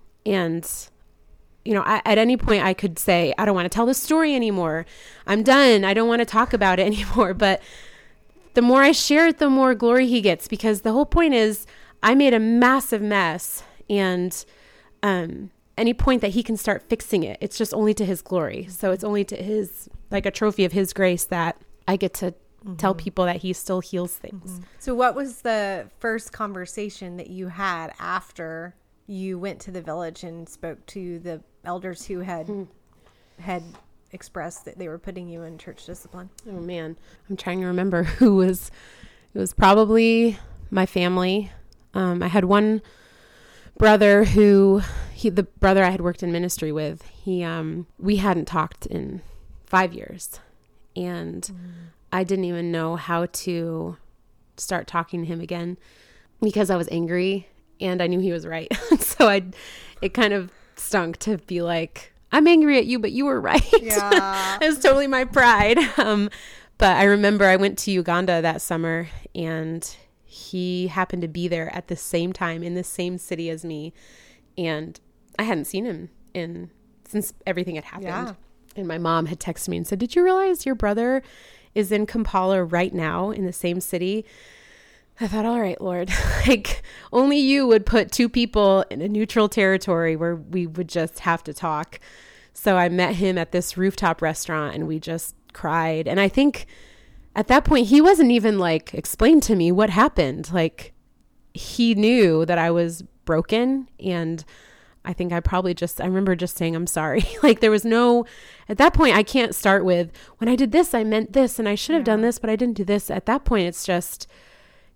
B: at any point I could say, I don't want to tell this story anymore. I'm done. I don't want to talk about it anymore. But the more I share it, the more glory he gets, because the whole point is I made a massive mess, and any point that he can start fixing it, it's just only to his glory. So it's only to his, like a trophy of his grace, that I get to tell people that he still heals things.
A: So what was the first conversation that you had after you went to the village and spoke to the elders who had expressed that they were putting you in church discipline?
B: Oh man, I'm trying to remember it was probably my family. I had one brother the brother I had worked in ministry with, we hadn't talked in 5 years, and I didn't even know how to start talking to him again because I was angry and I knew he was right. So it kind of stunk to be like, I'm angry at you, but you were right.
A: Yeah.
B: It was totally my pride. But I remember I went to Uganda that summer, and he happened to be there at the same time in the same city as me. And I hadn't seen him since everything had happened.
A: Yeah.
B: And my mom had texted me and said, did you realize your brother is in Kampala right now in the same city? I thought, all right, Lord, like only you would put two people in a neutral territory where we would just have to talk. So I met him at this rooftop restaurant and we just cried. And I think at that point, he wasn't even like explain to me what happened. Like he knew that I was broken. And I think I remember just saying, I'm sorry. Like there was at that point, I can't start with, when I did this, I meant this, and I should have done this, but I didn't do this. At that point, it's just,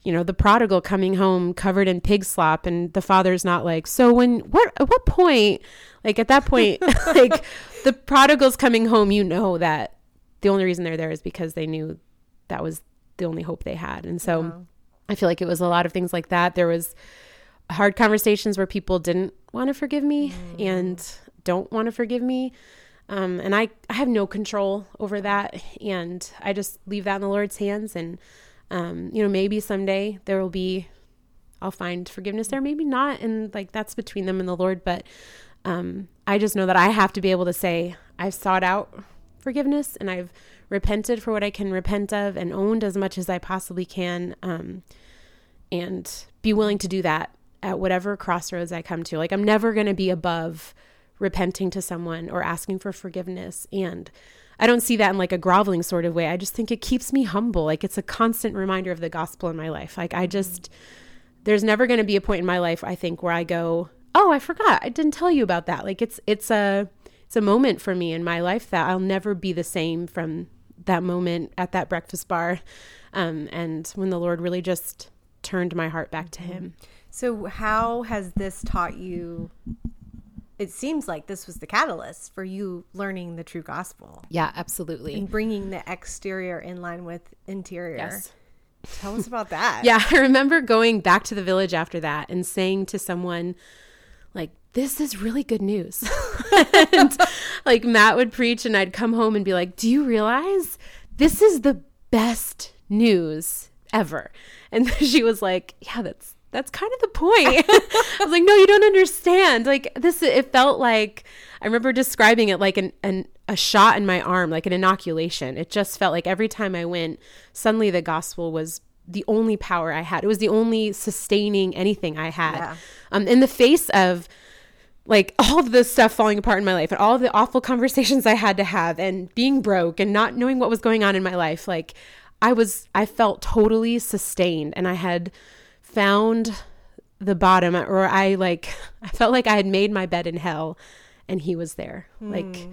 B: the prodigal coming home covered in pig slop, and the father's not like, so at what point, like at that point, like the prodigal's coming home, that the only reason they're there is because they knew that was the only hope they had. And so
A: Wow.
B: I feel like it was a lot of things like that. There was hard conversations where people didn't want to forgive me and don't want to forgive me. And I have no control over that. And I just leave that in the Lord's hands. And, maybe someday I'll find forgiveness there, maybe not. And like, that's between them and the Lord. But, I just know that I have to be able to say, I've sought out forgiveness and I've repented for what I can repent of and owned as much as I possibly can. And be willing to do that at whatever crossroads I come to. Like, I'm never going to be above repenting to someone or asking for forgiveness. And I don't see that in like a groveling sort of way. I just think it keeps me humble. Like, it's a constant reminder of the gospel in my life. Like, there's never going to be a point in my life, I think, where I go, oh, I forgot. I didn't tell you about that. Like, it's a moment for me in my life that I'll never be the same from that moment at that breakfast bar. And when the Lord really just turned my heart back to him.
A: So how has this taught you? It seems like this was the catalyst for you learning the true gospel
B: Yeah, absolutely.
A: and bringing the exterior in line with interior.
B: Yes.
A: Tell us about that.
B: Yeah, I remember going back to the village after that and saying to someone, like, this is really good news. And like Matt would preach and I'd come home and be like, do you realize this is the best news ever? And she was like, yeah, that's kind of the point. I was like, no, you don't understand. Like it felt like, I remember describing it like a shot in my arm, like an inoculation. It just felt like every time I went, suddenly the gospel was the only power I had. It was the only sustaining anything I had.
A: Yeah.
B: In the face of like all of this stuff falling apart in my life and all of the awful conversations I had to have and being broke and not knowing what was going on in my life. Like I felt totally sustained and I had found the bottom, or I felt like I had made my bed in hell and he was there. Like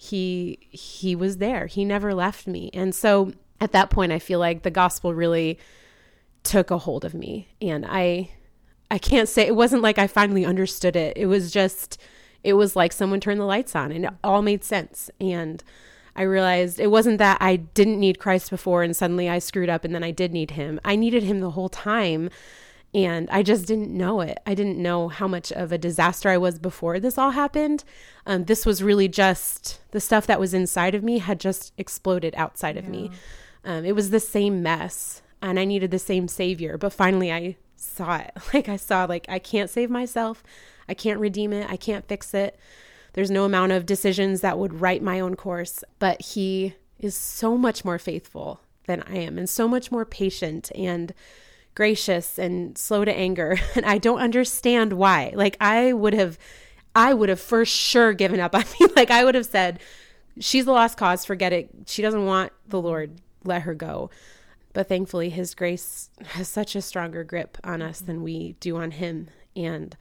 B: he was there. He never left me. And so at that point, I feel like the gospel really took a hold of me. And I can't say, it wasn't like I finally understood it. It was like someone turned the lights on and it all made sense. And I realized it wasn't that I didn't need Christ before and suddenly I screwed up and then I did need him. I needed him the whole time. And I just didn't know it. I didn't know how much of a disaster I was before this all happened. This was really just the stuff that was inside of me had just exploded outside of me. It was the same mess and I needed the same savior. But finally I saw it. I can't save myself. I can't redeem it. I can't fix it. There's no amount of decisions that would right my own course. But he is so much more faithful than I am and so much more patient and gracious and slow to anger. And I don't understand why. Like I would have for sure given up on me. Like I would have said, she's a lost cause, forget it. She doesn't want the Lord, let her go. But thankfully his grace has such a stronger grip on us than we do on him. And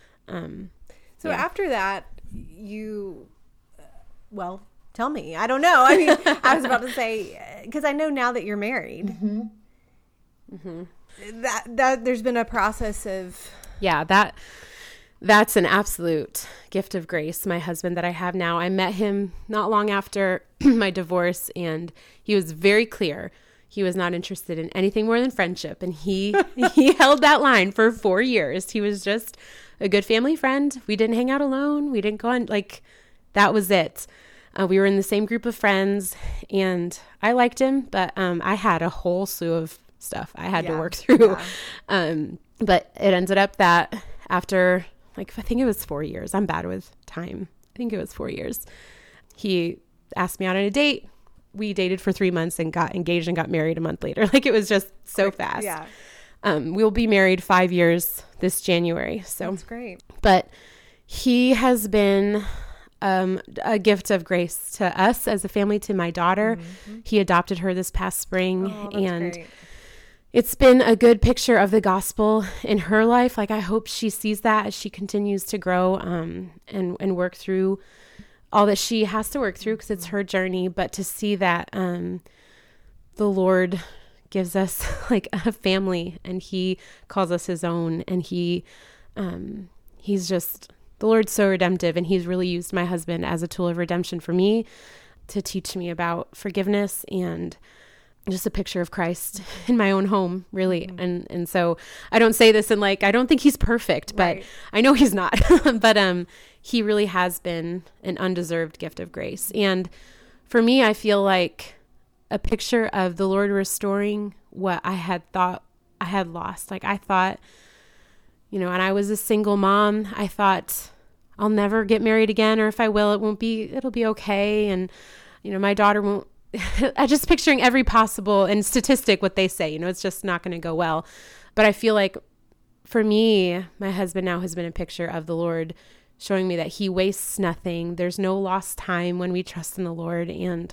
A: so after that, tell me. I don't know. I mean, I was about to say, because I know now that you're married. Mm-hmm. Mm-hmm. That there's been a process of that's an absolute gift of grace. My husband that I have now, I met him not long after my divorce and he was very clear he was not interested in anything more than friendship, and he held that line for 4 years. He was just a good family friend. We didn't hang out alone, we didn't go on, like that was it. We were in the same group of friends and I liked him, but I had a whole slew of stuff I had to work through. But it ended up that after I think it was 4 years. I'm bad with time. I think it was 4 years. He asked me out on a date. We dated for 3 months and got engaged and got married a month later. Like it was just so fast. Yeah.
B: We'll be married 5 years this January. So
A: that's great.
B: But he has been a gift of grace to us as a family, to my daughter. Mm-hmm. He adopted her this past spring. And great. It's been a good picture of the gospel in her life. Like I hope she sees that as she continues to grow and work through all that she has to work through, because it's her journey. But to see that the Lord gives us like a family, and he calls us his own, and he's just, the Lord's so redemptive, and he's really used my husband as a tool of redemption for me to teach me about forgiveness and just a picture of Christ in my own home, really. And so I don't say this in like, I don't think he's perfect, but
A: Right.
B: I know he's not, but he really has been an undeserved gift of grace. And for me, I feel like a picture of the Lord restoring what I had thought I had lost. Like I thought, and I was a single mom. I thought I'll never get married again, or if I will, it'll be okay. And, my daughter won't, I'm just picturing every possible and statistic, what they say, it's just not going to go well. But I feel like for me, my husband now has been a picture of the Lord showing me that he wastes nothing. There's no lost time when we trust in the Lord, and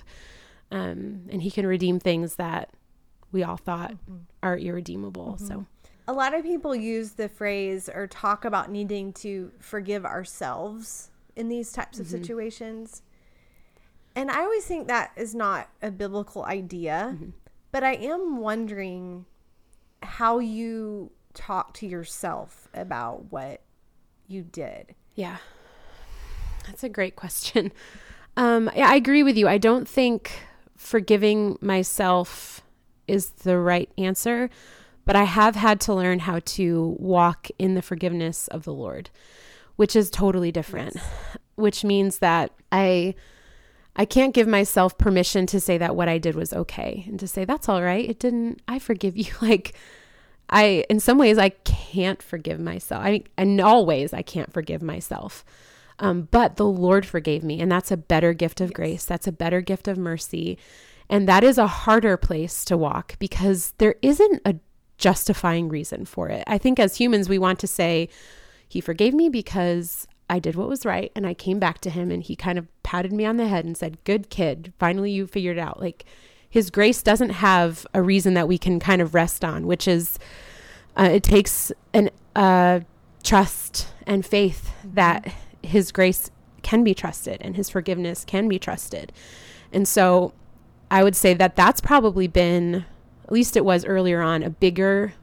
B: he can redeem things that we all thought are irredeemable. So
A: A lot of people use the phrase or talk about needing to forgive ourselves in these types of situations. And I always think that is not a biblical idea, but I am wondering how you talk to yourself about what you did.
B: Yeah, that's a great question. Yeah, I agree with you. I don't think forgiving myself is the right answer, but I have had to learn how to walk in the forgiveness of the Lord, which is totally different, which means that I can't give myself permission to say that what I did was okay and to say, that's all right. I forgive you. Like in some ways I can't forgive myself. In all ways I can't forgive myself. But the Lord forgave me, and that's a better gift of grace. That's a better gift of mercy. And that is a harder place to walk because there isn't a justifying reason for it. I think as humans, we want to say, he forgave me because I did what was right, and I came back to him, and he kind of patted me on the head and said, good kid, finally you figured it out. Like his grace doesn't have a reason that we can kind of rest on, which is it takes an trust and faith that his grace can be trusted and his forgiveness can be trusted. And so I would say that that's probably been, at least it was earlier on, a bigger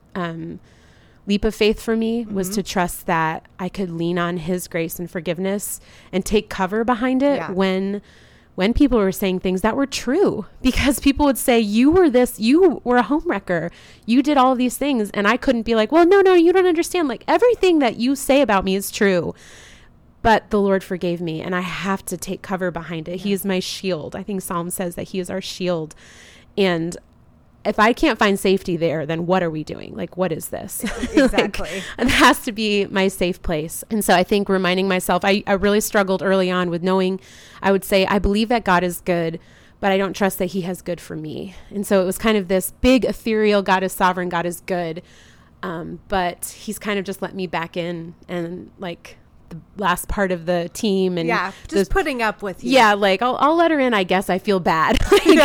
B: leap of faith for me was to trust that I could lean on his grace and forgiveness and take cover behind it when people were saying things that were true, because people would say, you were a homewrecker, you did all of these things. And I couldn't be like, well, no, you don't understand. Like everything that you say about me is true. But the Lord forgave me, and I have to take cover behind it. He is my shield. I think Psalm says that he is our shield. And if I can't find safety there, then what are we doing? Like, what is this?
A: Exactly.
B: It has to be my safe place. And so I think reminding myself, I really struggled early on with knowing, I would say, I believe that God is good, but I don't trust that he has good for me. And so it was kind of this big ethereal, God is sovereign, God is good. But he's kind of just let me back in and like the last part of the team and
A: just putting up with you.
B: Yeah, like I'll let her in. I guess I feel bad.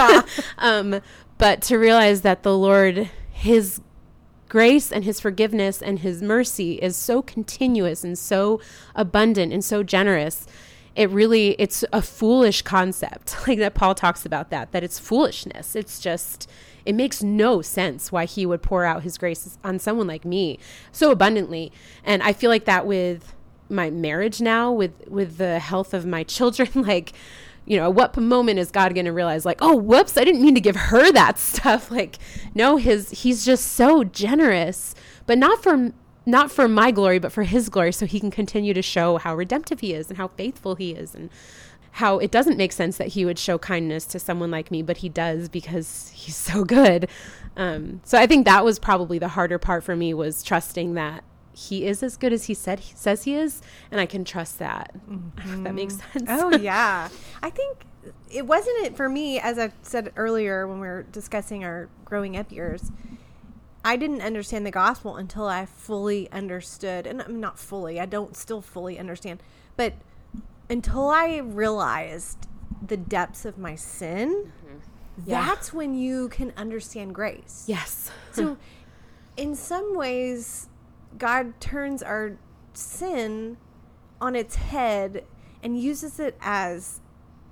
B: But to realize that the Lord, his grace and his forgiveness and his mercy is so continuous and so abundant and so generous. It's a foolish concept, like that Paul talks about that it's foolishness. It makes no sense why he would pour out his grace on someone like me so abundantly. And I feel like that with my marriage now, with the health of my children, like, at what moment is God going to realize like, oh, whoops, I didn't mean to give her that stuff. Like, no, he's just so generous, but not for my glory, but for his glory. So he can continue to show how redemptive he is and how faithful he is and how it doesn't make sense that he would show kindness to someone like me, but he does because he's so good. So I think that was probably the harder part for me, was trusting that he is as good as he says he is, and I can trust that. If that makes sense.
A: Oh, yeah. I think it wasn't for me, as I said earlier when we were discussing our growing up years, I didn't understand the gospel until I fully understood, and I'm not fully, I don't still fully understand, but until I realized the depths of my sin, that's when you can understand grace.
B: Yes.
A: So in some ways, God turns our sin on its head and uses it as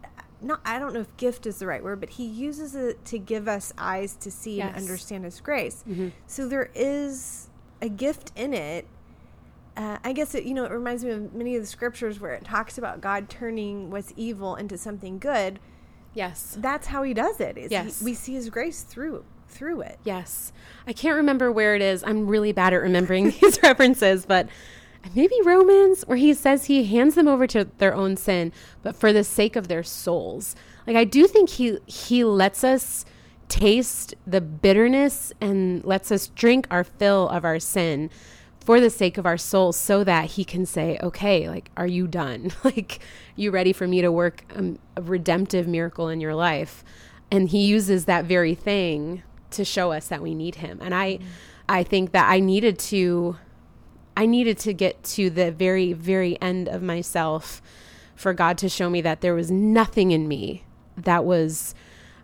A: I don't know if gift is the right word, but he uses it to give us eyes to see and understand his grace. So there is a gift in it. I guess it reminds me of many of the scriptures where it talks about God turning what's evil into something good.
B: Yes.
A: That's how he does it. We see his grace through it.
B: Yes. I can't remember where it is. I'm really bad at remembering these references, but maybe Romans, where he says he hands them over to their own sin, but for the sake of their souls. Like, I do think he lets us taste the bitterness and lets us drink our fill of our sin for the sake of our souls, so that he can say, okay, like, are you done? Like, you ready for me to work a redemptive miracle in your life? And he uses that very thing to show us that we need him. And I think that I needed to get to the very, very end of myself for God to show me that there was nothing in me that was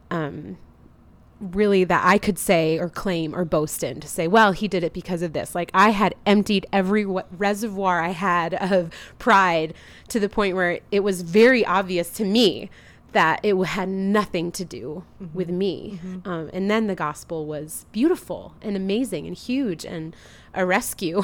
B: really that I could say or claim or boast in, to say, well, he did it because of this. Like, I had emptied every reservoir I had of pride to the point where it was very obvious to me that it had nothing to do with me. And then the gospel was beautiful and amazing and huge and a rescue.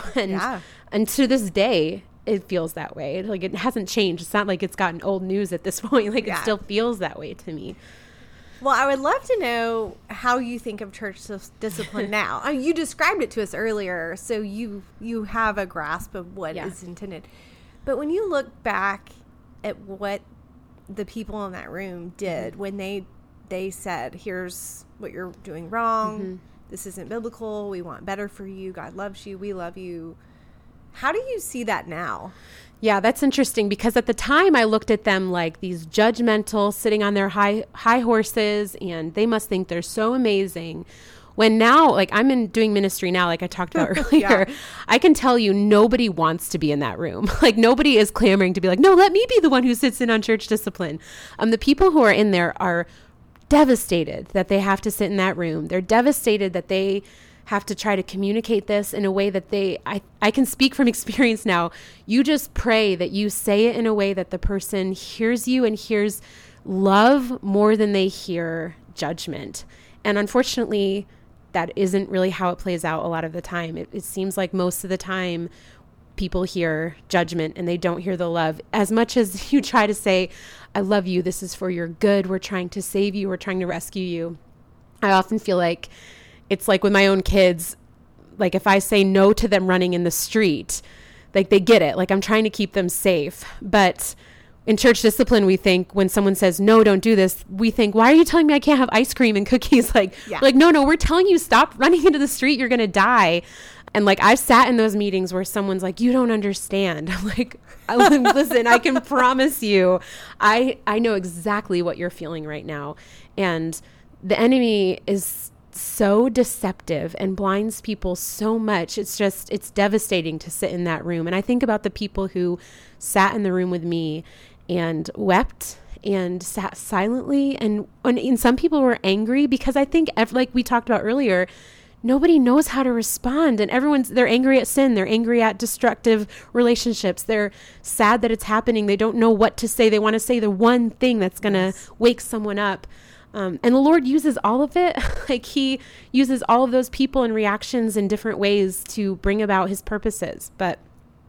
B: And to this day, it feels that way. Like, it hasn't changed. It's not like it's gotten old news at this point. Like, it still feels that way to me.
A: Well, I would love to know how you think of church discipline now. I mean, you described it to us earlier, so you have a grasp of what is intended. But when you look back at what the people in that room did when they said, here's what you're doing wrong, this isn't biblical, we want better for you, God loves you, we love you. How do you see that now?
B: Yeah, that's interesting, because at the time I looked at them like these judgmental, sitting on their high horses, and they must think they're so amazing. When now, like, I'm doing ministry now, like I talked about earlier, I can tell you nobody wants to be in that room. Like, nobody is clamoring to be like, no, let me be the one who sits in on church discipline. The people who are in there are devastated that they have to sit in that room. They're devastated that they have to try to communicate this in a way that I can speak from experience now. You just pray that you say it in a way that the person hears you and hears love more than they hear judgment. And unfortunately, that isn't really how it plays out a lot of the time. It seems like most of the time people hear judgment and they don't hear the love. As much as you try to say, I love you, this is for your good, we're trying to save you, we're trying to rescue you. I often feel like it's like with my own kids, like if I say no to them running in the street, like they get it. Like, I'm trying to keep them safe. But in church discipline, we think when someone says, no, don't do this, we think, why are you telling me I can't have ice cream and cookies? Like, no, we're telling you, stop running into the street. You're going to die. And like, I've sat in those meetings where someone's like, you don't understand. I'm like, listen, I can promise you, I know exactly what you're feeling right now. And the enemy is so deceptive and blinds people so much. It's devastating to sit in that room. And I think about the people who sat in the room with me and wept and sat silently. And some people were angry because I think, like we talked about earlier, nobody knows how to respond. And they're angry at sin. They're angry at destructive relationships. They're sad that it's happening. They don't know what to say. They want to say the one thing that's going to wake someone up. And the Lord uses all of it. Like, he uses all of those people and reactions in different ways to bring about his purposes. But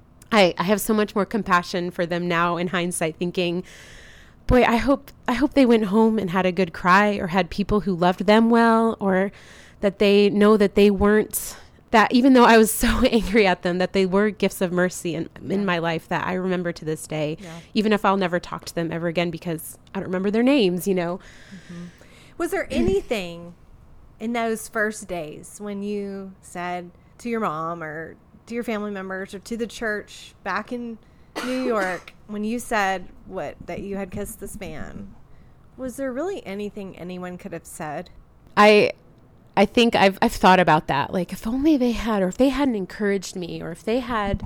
B: I have so much more compassion for them now in hindsight, thinking, boy, I hope they went home and had a good cry, or had people who loved them well, or that they know that they weren't, that even though I was so angry at them, that they were gifts of mercy in my life that I remember to this day, even if I'll never talk to them ever again because I don't remember their names,
A: Was there anything in those first days when you said to your mom or to your family members or to the church back in New York, when you said that you had kissed this man, was there really anything anyone could have said?
B: I think I've thought about that. Like, if only they had, or if they hadn't encouraged me, or if they had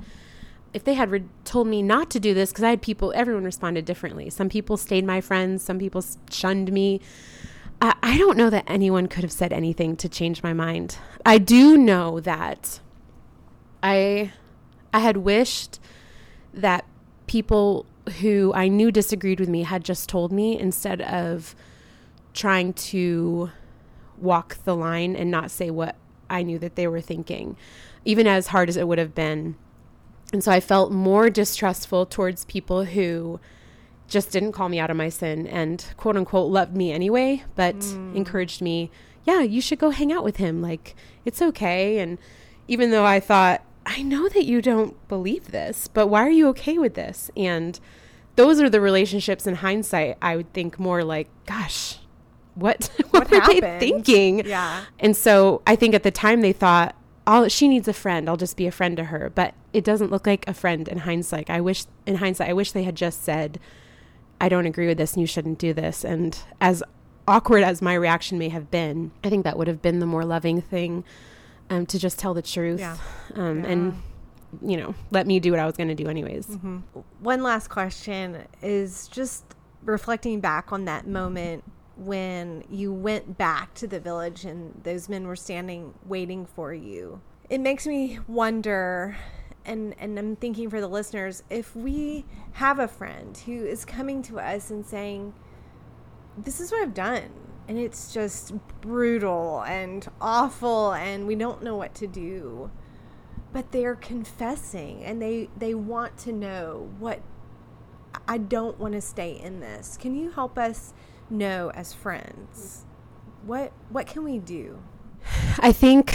B: told me not to do this, because I had everyone responded differently. Some people stayed my friends. Some people shunned me. I don't know that anyone could have said anything to change my mind. I do know that I had wished that people who I knew disagreed with me had just told me, instead of trying to walk the line and not say what I knew that they were thinking, even as hard as it would have been. And so I felt more distrustful towards people who just didn't call me out on my sin and quote unquote loved me anyway, but encouraged me, yeah, you should go hang out with him. Like, it's okay. And even though I thought, I know that you don't believe this, but why are you okay with this? And those are the relationships in hindsight, I would think more like, gosh, what were they thinking?
A: Yeah.
B: And so I think at the time they thought, she needs a friend. I'll just be a friend to her. But it doesn't look like a friend in hindsight. I wish they had just said, I don't agree with this and you shouldn't do this. And as awkward as my reaction may have been, I think that would have been the more loving thing, to just tell the truth.
A: Yeah.
B: And, let me do what I was going to do anyways.
A: Mm-hmm. One last question is just reflecting back on that moment when you went back to the village and those men were standing waiting for you. It makes me wonder, and I'm thinking for the listeners, if we have a friend who is coming to us and saying, this is what I've done, and it's just brutal and awful and we don't know what to do, but they're confessing and they want to know, what, I don't want to stay in this. Can you help us know as friends, what can we do?
B: I think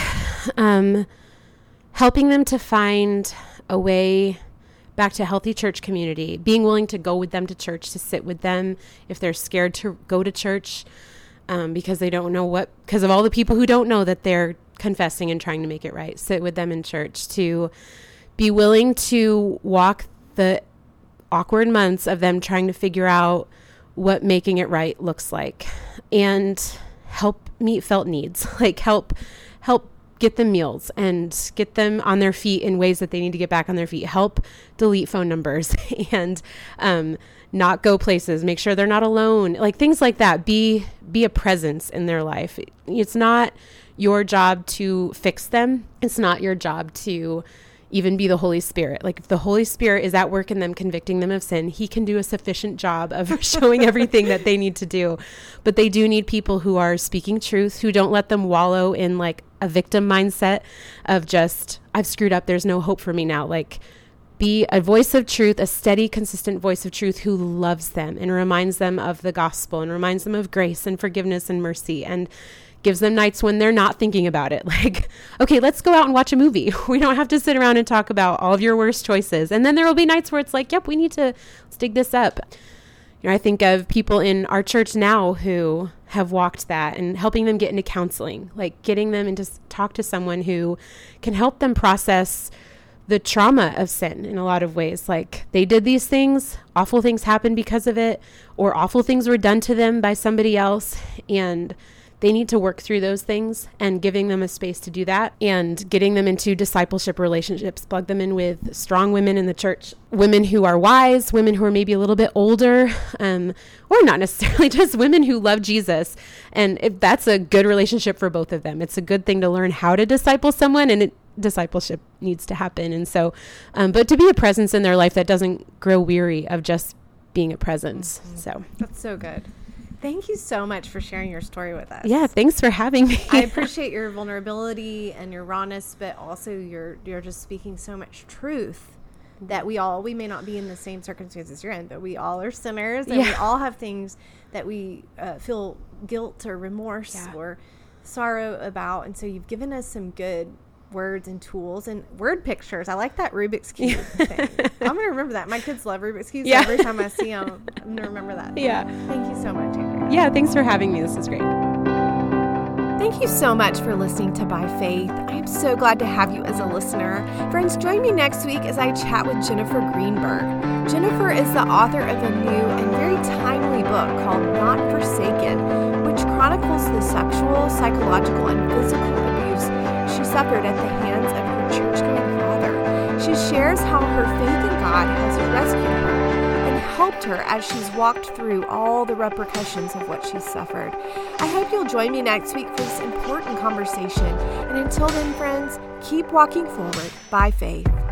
B: helping them to find a way back to a healthy church community, being willing to go with them to church, to sit with them if they're scared to go to church, because they don't know because of all the people who don't know that they're confessing and trying to make it right. Sit with them in church, to be willing to walk the awkward months of them trying to figure out what making it right looks like, and help meet felt needs, like help get them meals and get them on their feet in ways that they need to get back on their feet, help delete phone numbers and not go places, make sure they're not alone, like things like that. Be a presence in their life. It's not your job to fix them. It's not your job to even be the Holy Spirit. Like, if the Holy Spirit is at work in them, convicting them of sin, he can do a sufficient job of showing everything that they need to do. But they do need people who are speaking truth, who don't let them wallow in like a victim mindset of just, I've screwed up, there's no hope for me now. Like, be a voice of truth, a steady, consistent voice of truth who loves them and reminds them of the gospel and reminds them of grace and forgiveness and mercy, and gives them nights when they're not thinking about it. Like, okay, let's go out and watch a movie. We don't have to sit around and talk about all of your worst choices. And then there will be nights where it's like, yep, let's dig this up. I think of people in our church now who have walked that, and helping them get into counseling, like getting them into talk to someone who can help them process the trauma of sin in a lot of ways. Like, they did these things, awful things happened because of it, or awful things were done to them by somebody else, and they need to work through those things, and giving them a space to do that, and getting them into discipleship relationships, plug them in with strong women in the church, women who are wise, women who are maybe a little bit older, or not necessarily, just women who love Jesus. And if that's a good relationship for both of them, it's a good thing to learn how to disciple someone, and discipleship needs to happen. And so, but to be a presence in their life that doesn't grow weary of just being a presence. Mm-hmm. So
A: that's so good. Thank you so much for sharing your story with us.
B: Yeah, thanks for having me.
A: I appreciate your vulnerability and your rawness, but also you're just speaking so much truth that we may not be in the same circumstances you're in, but we all are sinners, and we all have things that we feel guilt or remorse or sorrow about. And so you've given us some good words and tools and word pictures. I like that Rubik's Cube thing. I'm going to remember that. My kids love Rubik's Cubes. Yeah. Every time I see them, I'm going to remember that.
B: Yeah.
A: Thank you so much, Andrea.
B: Yeah, thanks for having me. This is great.
A: Thank you so much for listening to By Faith. I am so glad to have you as a listener. Friends, join me next week as I chat with Jennifer Greenberg. Jennifer is the author of a new and very timely book called Not Forsaken, which chronicles the sexual, psychological, and physical abuse she suffered at the hands of her church-going father. She shares how her faith in God has rescued her and helped her as she's walked through all the repercussions of what she's suffered. I hope you'll join me next week for this important conversation. And until then, friends, keep walking forward by faith.